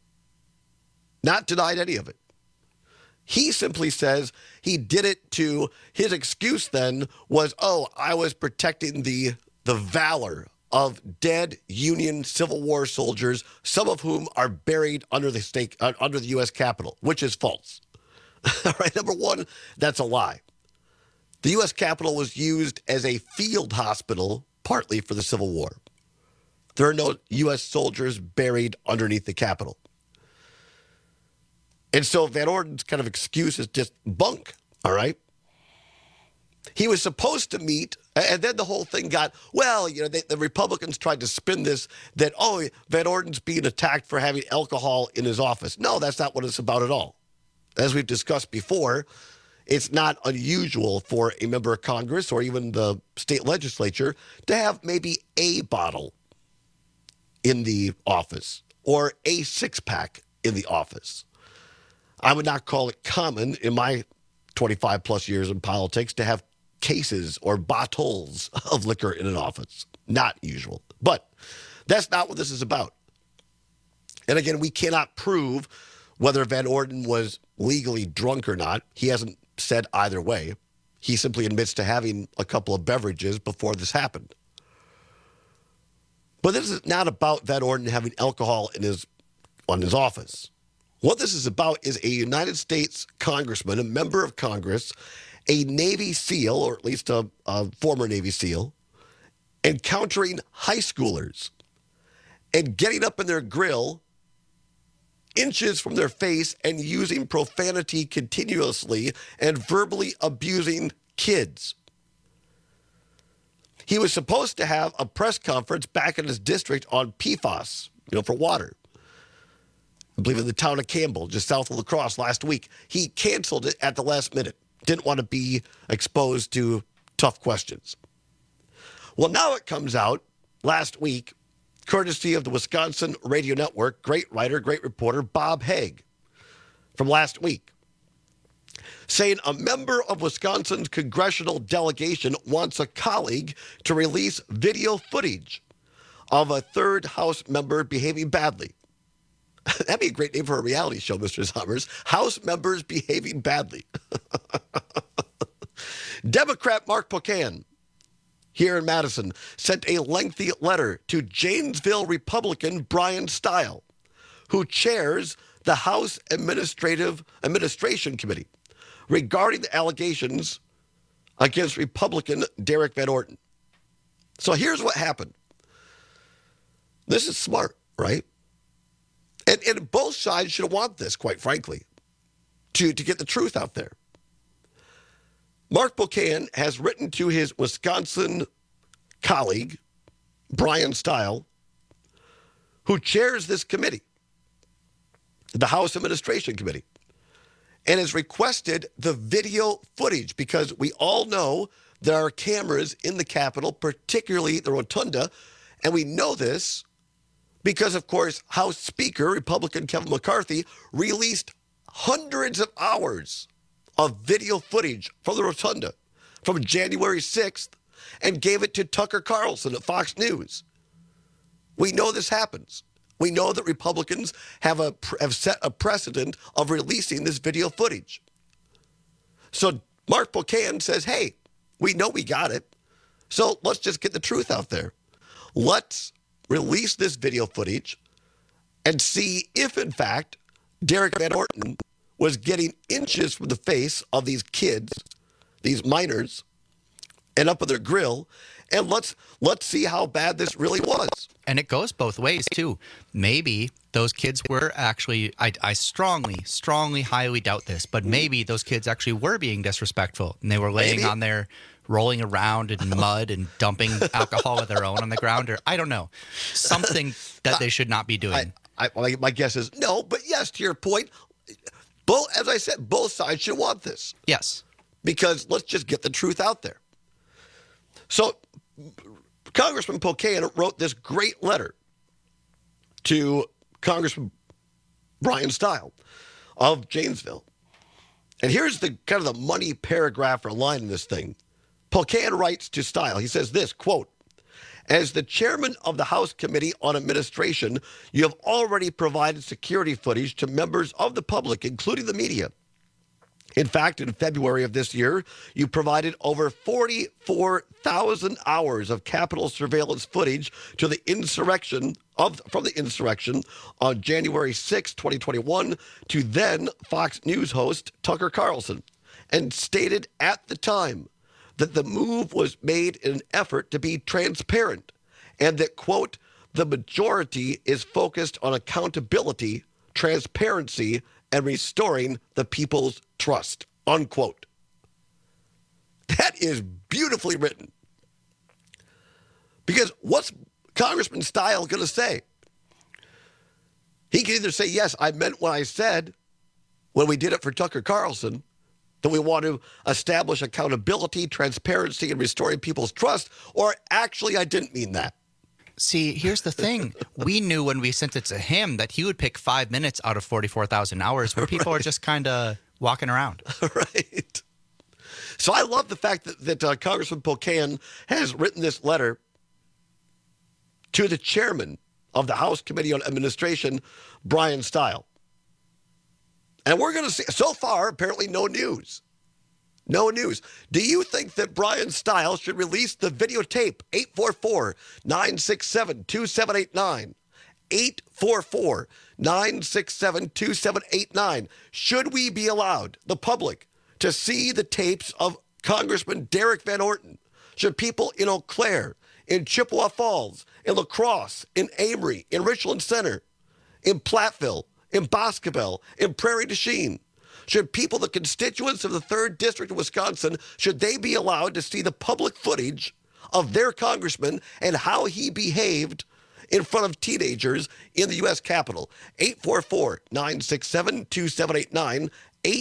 Not denied any of it. He simply says he did it to, his excuse then was, I was protecting the valor of dead Union Civil War soldiers, some of whom are buried under the U.S. Capitol, which is false. All right, number one, that's a lie. The U.S. Capitol was used as a field hospital partly for the Civil War. There are no U.S. soldiers buried underneath the Capitol. And so Van Orton's kind of excuse is just bunk, all right? He was supposed to meet, and then the whole thing got, the Republicans tried to spin this that, Van Orton's being attacked for having alcohol in his office. No, that's not what it's about at all. As we've discussed before, it's not unusual for a member of Congress or even the state legislature to have maybe a bottle in the office or a 6-pack in the office. I would not call it common in my 25 plus years in politics to have cases or bottles of liquor in an office. Not usual. But that's not what this is about. And again, we cannot prove whether Van Orton was legally drunk or not. He hasn't said either way. He simply admits to having a couple of beverages before this happened. But this is not about Van Orton having alcohol in his office. What this is about is a United States congressman, a member of Congress, a Navy SEAL, or at least a former Navy SEAL, encountering high schoolers and getting up in their grill inches from their face and using profanity continuously and verbally abusing kids. He was supposed to have a press conference back in his district on PFAS, for water. I believe in the town of Campbell, just south of La Crosse last week. He canceled it at the last minute. Didn't want to be exposed to tough questions. Well, now it comes out last week, courtesy of the Wisconsin Radio Network, great writer, great reporter, Bob Haig, from last week, saying a member of Wisconsin's congressional delegation wants a colleague to release video footage of a third House member behaving badly. That'd be a great name for a reality show, Mr. Sommers. House members behaving badly. Democrat Mark Pocan, here in Madison, sent a lengthy letter to Janesville Republican Brian Stile, who chairs the House Administration Committee, regarding the allegations against Republican Derek Van Orton. So here's what happened. This is smart, right? And both sides should want this, quite frankly, to get the truth out there. Mark Pocan has written to his Wisconsin colleague, Brian Stile, who chairs this committee, the House Administration Committee, and has requested the video footage because we all know there are cameras in the Capitol, particularly the Rotunda, and we know this because, of course, House Speaker, Republican Kevin McCarthy, released hundreds of hours of video footage from the Rotunda from January 6th and gave it to Tucker Carlson at Fox News. We know this happens. We know that Republicans have set a precedent of releasing this video footage. So Mark Pocan says, hey, we know we got it, so let's just get the truth out there. Let's release this video footage and see if, in fact, Derek Van Orton was getting inches from the face of these kids, these minors, and up in their grill, and let's see how bad this really was. And it goes both ways, too. Maybe those kids were actually, I strongly, highly doubt this, but maybe those kids actually were being disrespectful, and they were laying on there, rolling around in mud and dumping alcohol of their own on the ground, or I don't know, something that they should not be doing. My guess is no, but yes, to your point, as I said, both sides should want this. Yes. Because let's just get the truth out there. So Congressman Pocan wrote this great letter to Congressman Brian Stile of Janesville. And here's the kind of the money paragraph or line in this thing. Pocan writes to Stile. He says this, quote, as the chairman of the House Committee on Administration, you have already provided security footage to members of the public, including the media. In fact, in February of this year, you provided over 44,000 hours of Capitol surveillance footage to the from the insurrection on January 6, 2021, to then Fox News host Tucker Carlson, and stated at the time that the move was made in an effort to be transparent and that, quote, the majority is focused on accountability, transparency, and restoring the people's trust, unquote. That is beautifully written. Because what's Congressman Stile going to say? He can either say, yes, I meant what I said when we did it for Tucker Carlson, that we want to establish accountability, transparency, and restoring people's trust, or actually I didn't mean that. See, here's the thing. We knew when we sent it to him that he would pick 5 minutes out of 44,000 hours where people are just kind of walking around. Right. So I love the fact that Congressman Pocan has written this letter to the chairman of the House Committee on Administration, Brian Stile. And we're going to see, so far, apparently no news. No news. Do you think that Brian Stile should release the videotape? 844-967-2789. 844-967-2789. Should we be allowed, the public, to see the tapes of Congressman Derek Van Orton? Should people in Eau Claire, in Chippewa Falls, in La Crosse, in Amory, in Richland Center, in Platteville, in Boscobel, in Prairie du Chien, should people, the constituents of the 3rd District of Wisconsin, should they be allowed to see the public footage of their congressman and how he behaved in front of teenagers in the U.S. Capitol. 844-967-2789.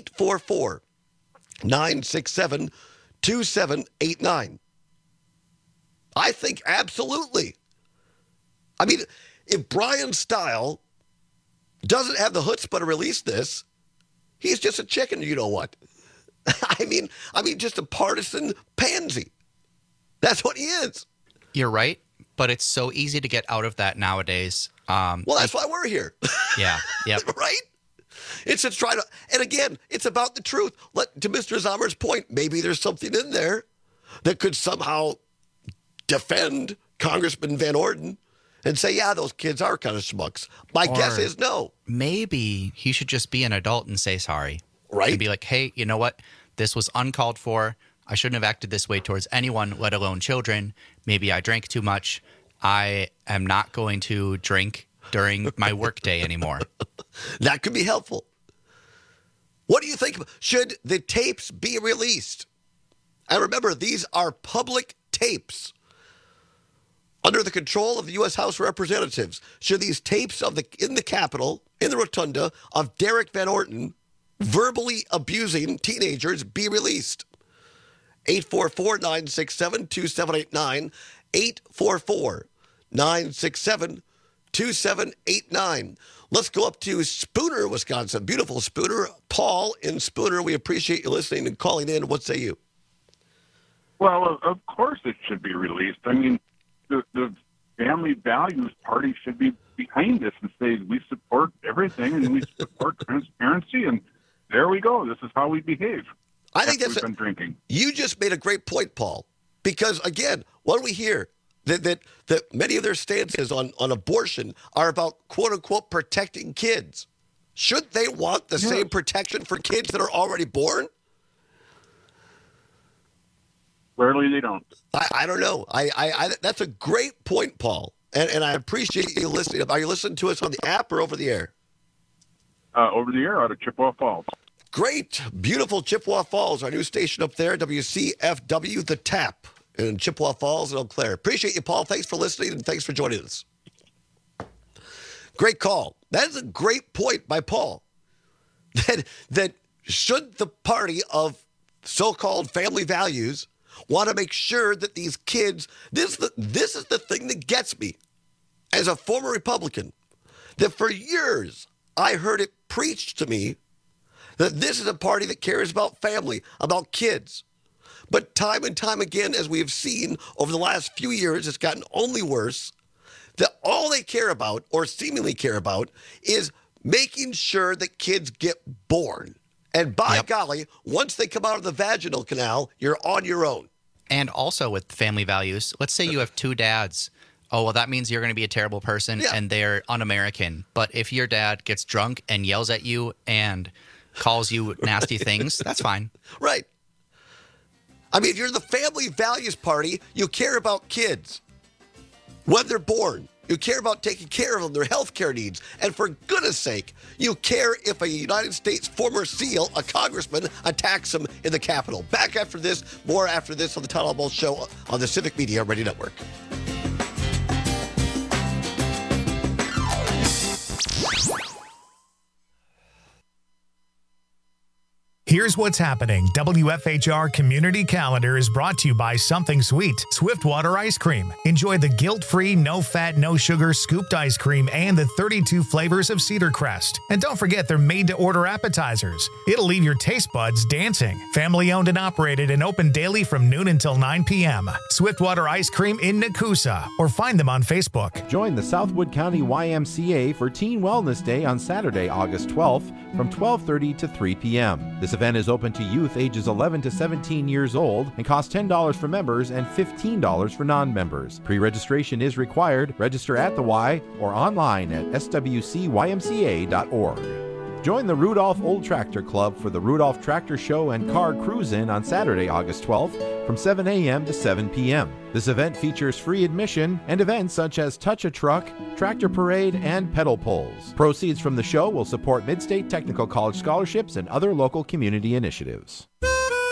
844-967-2789. I think absolutely. I mean, if Brian Stile doesn't have the chutzpah to release this, he's just a chicken, you know what? I mean, just a partisan pansy. That's what he is. You're right, but it's so easy to get out of that nowadays. Well, that's why we're here. Yeah, yep. Right? It's to try to, and again, it's about the truth. To Mr. Zomer's point, maybe there's something in there that could somehow defend Congressman Van Orden and say, yeah, those kids are kind of schmucks. My guess is no. Maybe he should just be an adult and say sorry. Right. And be like, hey, you know what? This was uncalled for. I shouldn't have acted this way towards anyone, let alone children. Maybe I drank too much. I am not going to drink during my workday anymore. That could be helpful. What do you think? Should the tapes be released? And remember, these are public tapes under the control of the U.S. House of Representatives. Should these tapes in the Capitol, in the Rotunda, of Derek Van Orton verbally abusing teenagers be released? 844-967-2789. 844-967-2789. Let's go up to Spooner, Wisconsin. Beautiful Spooner. Paul in Spooner, we appreciate you listening and calling in. What say you? Well, of course it should be released. I mean, the Family Values Party should be behind this and say we support everything and we support transparency, and there we go. This is how we behave. I think that's we've been drinking. You just made a great point, Paul, because again, what do we hear? That many of their stances on abortion are about, quote unquote, protecting kids. Should they want the same protection for kids that are already born? Clearly they don't. I don't know. I that's a great point, Paul. And I appreciate you listening. Are you listening to us on the app or over the air? Over the air out of Chippewa Falls. Great. Beautiful Chippewa Falls, our new station up there, WCFW, The Tap in Chippewa Falls and Eau Claire. Appreciate you, Paul. Thanks for listening and thanks for joining us. Great call. That is a great point by Paul. That should the party of so-called family values want to make sure that these kids, this is the thing that gets me as a former Republican, that for years I heard it preached to me that this is a party that cares about family, about kids. But time and time again, as we have seen over the last few years, it's gotten only worse, that all they care about, or seemingly care about, is making sure that kids get born. And by golly, once they come out of the vaginal canal, you're on your own. And also with family values, let's say you have two dads. Oh, well, that means you're going to be a terrible person and they're un-American. But if your dad gets drunk and yells at you and calls you nasty things, that's fine. Right. I mean, if you're the family values party, you care about kids when they're born. You care about taking care of them, their health care needs. And for goodness sake, you care if a United States former SEAL, a congressman, attacks them in the Capitol. Back after this, more after this on the Todd Almost Show on the Civic Media Radio Network. Here's what's happening. WFHR Community Calendar is brought to you by Something Sweet, Swiftwater Ice Cream. Enjoy the guilt-free, no-fat, no-sugar scooped ice cream and the 32 flavors of Cedar Crest. And don't forget they're made-to-order appetizers. It'll leave your taste buds dancing. Family-owned and operated and open daily from noon until 9 p.m. Swiftwater Ice Cream in Nakusa, or find them on Facebook. Join the Southwood County YMCA for Teen Wellness Day on Saturday, August 12th from 12:30 to 3 p.m. This event is open to youth ages 11 to 17 years old and costs $10 for members and $15 for non-members. Pre-registration is required. Register at the Y or online at swcymca.org. Join the Rudolph Old Tractor Club for the Rudolph Tractor Show and Car Cruise-In on Saturday, August 12th from 7 a.m. to 7 p.m. This event features free admission and events such as Touch a Truck, Tractor Parade, and Pedal Polls. Proceeds from the show will support Mid-State Technical College scholarships and other local community initiatives.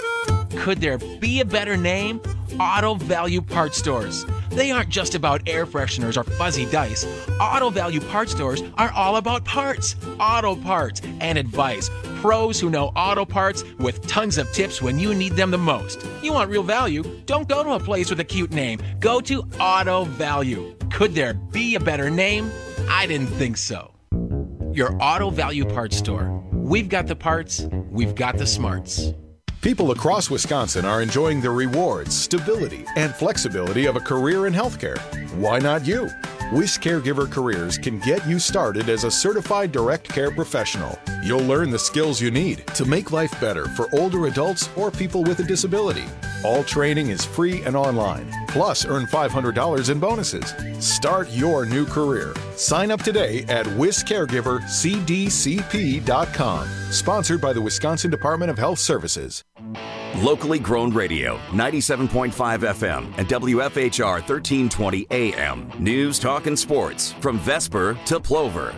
Could there be a better name? Auto Value Parts Stores. They aren't just about air fresheners or fuzzy dice. Auto Value Parts Stores are all about parts, auto parts, and advice. Pros who know auto parts with tons of tips when you need them the most. You want real value? Don't go to a place with a cute name. Go to Auto Value. Could there be a better name? I didn't think so. Your Auto Value Parts Store. We've got the parts, we've got the smarts. People across Wisconsin are enjoying the rewards, stability, and flexibility of a career in healthcare. Why not you? WIS Caregiver Careers can get you started as a certified direct care professional. You'll learn the skills you need to make life better for older adults or people with a disability. All training is free and online. Plus, earn $500 in bonuses. Start your new career. Sign up today at WisCaregiverCDCP.com. Sponsored by the Wisconsin Department of Health Services. Locally grown radio, 97.5 FM and WFHR 1320 AM. News, talk, and sports from Vesper to Plover.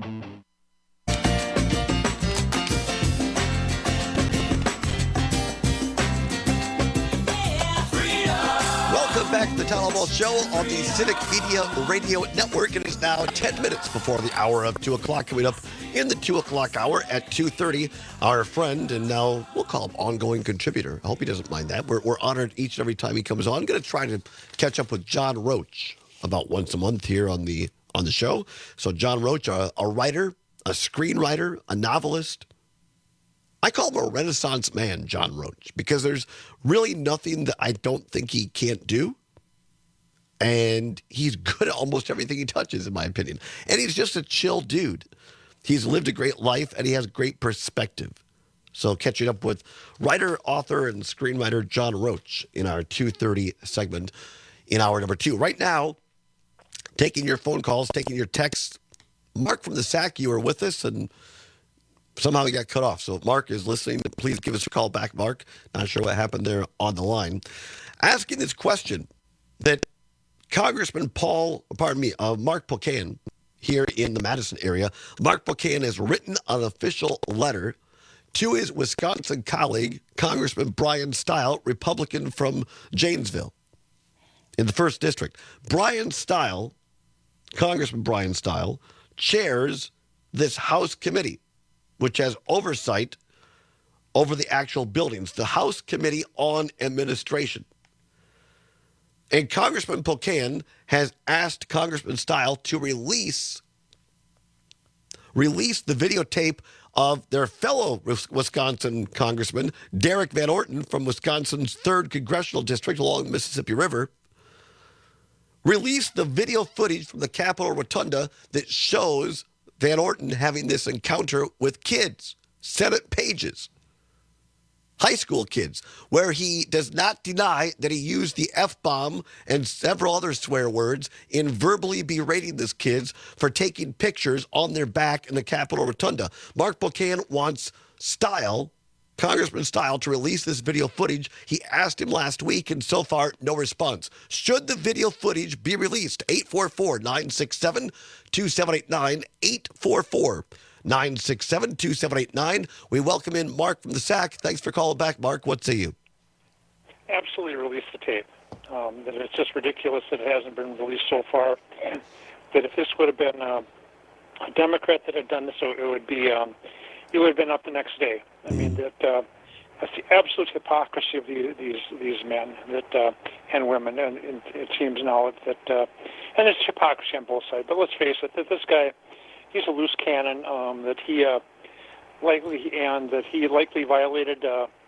Welcome back to the Town Hall Ball Show on the Civic Media Radio Network. It is now 10 minutes before the hour of 2 o'clock. Coming up in the 2 o'clock hour at 2:30, our friend and now we'll call him ongoing contributor. I hope he doesn't mind that. We're honored each and every time he comes on. I'm going to try to catch up with John Roach about once a month here on the show. So John Roach, a writer, a screenwriter, a novelist. I call him a Renaissance man, John Roach, because there's really nothing that I don't think he can't do. And he's good at almost everything he touches, in my opinion. And he's just a chill dude. He's lived a great life, and he has great perspective. So catching up with writer, author, and screenwriter John Roach in our 2:30 segment in hour number 2. Right now, taking your phone calls, taking your texts. Mark from the SAC, you were with us, and somehow he got cut off. So if Mark is listening, please give us a call back, Mark. Not sure what happened there on the line. Asking this question that Congressman Mark Pocan here in the Madison area, Mark Pocan has written an official letter to his Wisconsin colleague, Congressman Brian Stile, Republican from Janesville in the 1st District. Congressman Brian Stile, chairs this House committee, which has oversight over the actual buildings, the House Committee on Administration. And Congressman Pocan has asked Congressman Stile to release the videotape of their fellow Wisconsin Congressman, Derek Van Orton from Wisconsin's 3rd Congressional District along the Mississippi River, release the video footage from the Capitol Rotunda that shows Van Orton having this encounter with kids, Senate pages, high school kids, where he does not deny that he used the F-bomb and several other swear words in verbally berating these kids for taking pictures on their back in the Capitol Rotunda. Mark Pocan wants Congressman Stile, to release this video footage. He asked him last week, and so far, no response. Should the video footage be released? 844-967-2789, 844-967-2789. We welcome in Mark from the SAC. Thanks for calling back, Mark. What say you? Absolutely release the tape. That it's just ridiculous that it hasn't been released so far. That if this would have been a Democrat that had done this, it would be he would have been up the next day. I mean, that's the absolute hypocrisy of these men and women, and it seems now that and it's hypocrisy on both sides. But let's face it, that this guy, he's a loose cannon. That he likely violated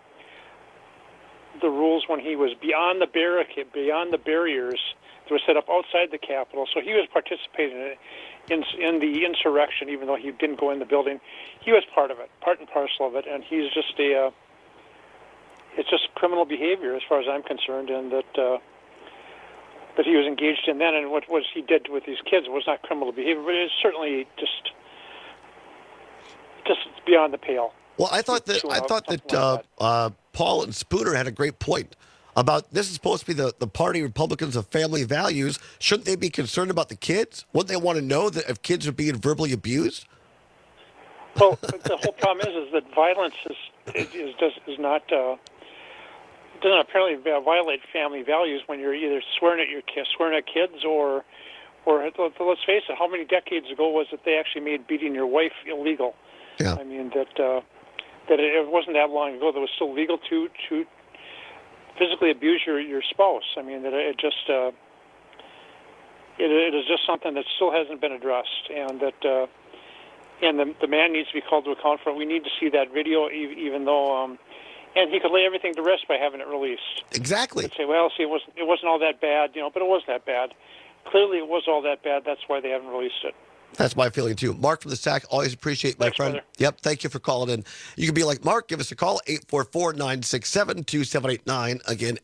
the rules when he was beyond the barriers that were set up outside the Capitol. So he was participating in the insurrection, even though he didn't go in the building. He was part of it, part and parcel of it, and he's just it's just criminal behavior as far as I'm concerned, and that he was engaged in then, and what he did with these kids was not criminal behavior, but it's certainly just beyond the pale. Well, I thought that Paul and Spooner had a great point about this is supposed to be the party Republicans of family values. Shouldn't they be concerned about the kids? Wouldn't they want to know that if kids are being verbally abused? Well, the whole problem is that violence is not doesn't apparently violate family values when you're either swearing at kids, or let's face it, how many decades ago was it they actually made beating your wife illegal? Yeah. I mean that it wasn't that long ago that it was still legal to physically abuse your spouse. I mean that it is just something that still hasn't been addressed, and that and the man needs to be called to account for it. We need to see that video, even though. And he could lay everything to rest by having it released. Exactly. He'd say, well, see, it wasn't all that bad, but it was that bad. Clearly, it was all that bad. That's why they haven't released it. That's my feeling, too. Mark from the Sack, always appreciate my Thanks, friend. brother. Yep, thank you for calling in. You can be like Mark. Give us a call, 844-967-2789. Again,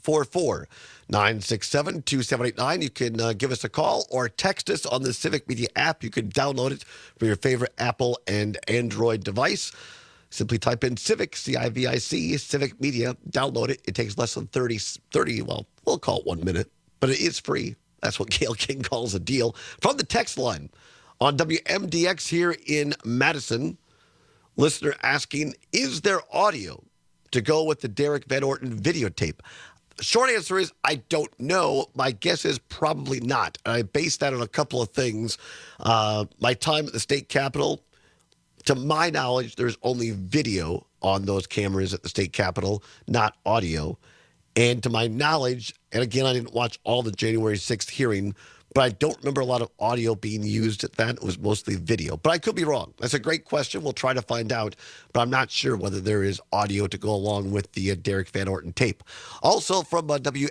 844-967-2789. You can give us a call or text us on the Civic Media app. You can download it from your favorite Apple and Android device. Simply type in Civic, C-I-V-I-C, Civic Media. Download it. It takes less than 30, well, we'll call it 1 minute, but it is free. That's what Gail King calls a deal. From the text line on WMDX here in Madison, listener asking, is there audio to go with the Derek Van Orton videotape? Short answer is, I don't know. My guess is probably not. I base that on a couple of things. My time at the state capitol. To my knowledge, there's only video on those cameras at the state capitol, not audio. And to my knowledge, and again, I didn't watch all the January 6th hearing, but I don't remember a lot of audio being used at that. It was mostly video. But I could be wrong. That's a great question. We'll try to find out. But I'm not sure whether there is audio to go along with the Derek Van Orton tape. Also from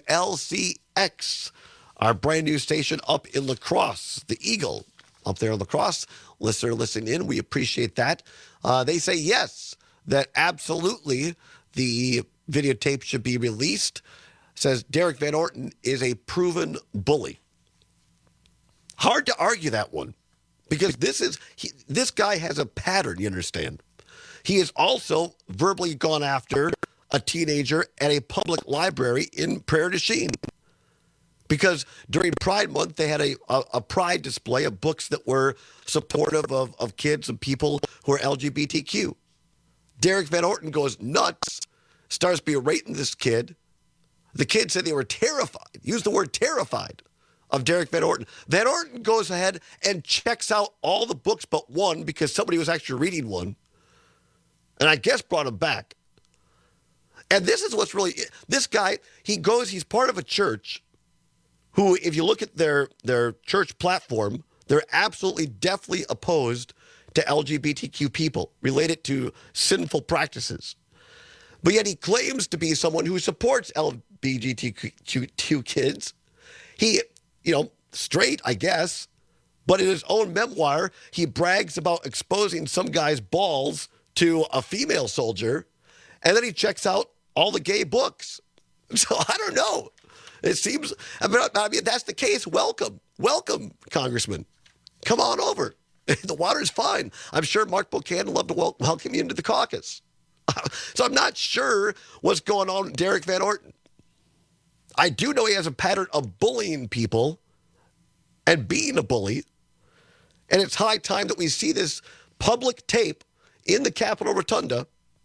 WLCX, our brand new station up in La Crosse, the Eagle. Up there in La Crosse, listener listening in, we appreciate that. They say yes, that absolutely the videotape should be released. Says Derek Van Orton is a proven bully. Hard to argue that one, because this guy has a pattern, you understand. He has also verbally gone after a teenager at a public library in Prairie du Chien. Because during Pride Month, they had a pride display of books that were supportive of kids and people who are LGBTQ. Derek Van Orton goes nuts, starts berating this kid. The kid said they were terrified, used the word terrified, of Derek Van Orton. Van Orton goes ahead and checks out all the books but one because somebody was actually reading one. And I guess brought him back. And this is what's really, this guy, he's part of a church who, if you look at their church platform, they're absolutely definitely opposed to LGBTQ people related to sinful practices. But yet he claims to be someone who supports LGBTQ kids. He, straight, I guess, but in his own memoir, he brags about exposing some guy's balls to a female soldier, and then he checks out all the gay books. So I don't know. It seems, I mean, if that's the case, welcome, Congressman. Come on over. The water's fine. I'm sure Mark Buchanan would love to welcome you into the caucus. So I'm not sure what's going on with Derek Van Orton. I do know he has a pattern of bullying people and being a bully. And it's high time that we see this public tape in the Capitol Rotunda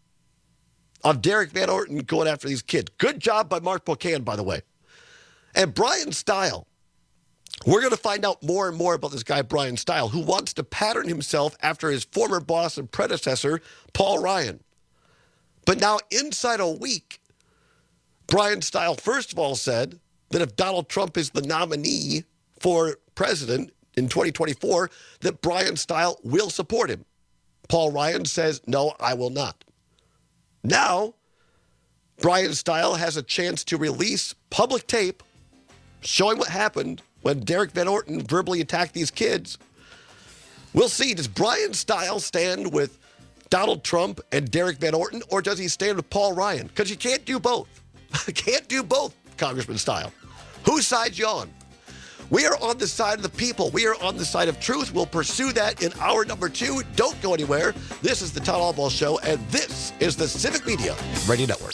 of Derek Van Orton going after these kids. Good job by Mark Buchanan, by the way. And Brian Stile, we're going to find out more and more about this guy, Brian Stile, who wants to pattern himself after his former boss and predecessor, Paul Ryan. But now, inside a week, Brian Stile, first of all, said that if Donald Trump is the nominee for president in 2024, that Brian Stile will support him. Paul Ryan says, no, I will not. Now, Brian Stile has a chance to release public tape showing what happened when Derek Van Orton verbally attacked these kids. We'll see. Does Brian Stile stand with Donald Trump and Derek Van Orton, or does he stand with Paul Ryan? Because you can't do both. Can't do both, Congressman Stile. Whose side you on? We are on the side of the people. We are on the side of truth. We'll pursue that in hour number 2. Don't go anywhere. This is the Todd Albaugh Show, and this is the Civic Media Radio Network.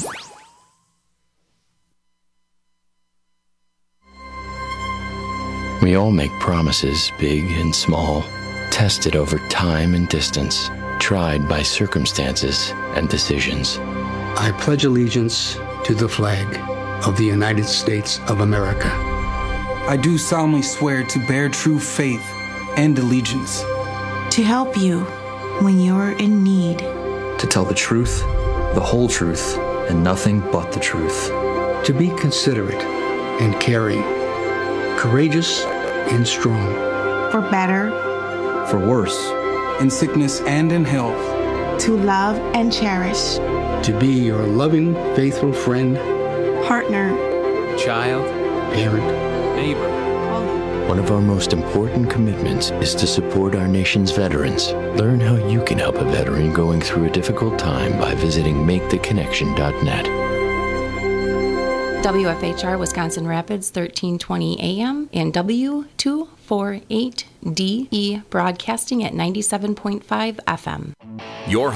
We all make promises, big and small, tested over time and distance, tried by circumstances and decisions. I pledge allegiance to the flag of the United States of America. I do solemnly swear to bear true faith and allegiance. To help you when you're in need. To tell the truth, the whole truth, and nothing but the truth. To be considerate and caring, courageous and strong. For better. For worse. In sickness and in health. To love and cherish. To be your loving, faithful friend. Partner. Child. Parent. Neighbor. One of our most important commitments is to support our nation's veterans. Learn how you can help a veteran going through a difficult time by visiting maketheconnection.net. WFHR Wisconsin Rapids 1320 AM and W248DE broadcasting at 97.5 FM. Your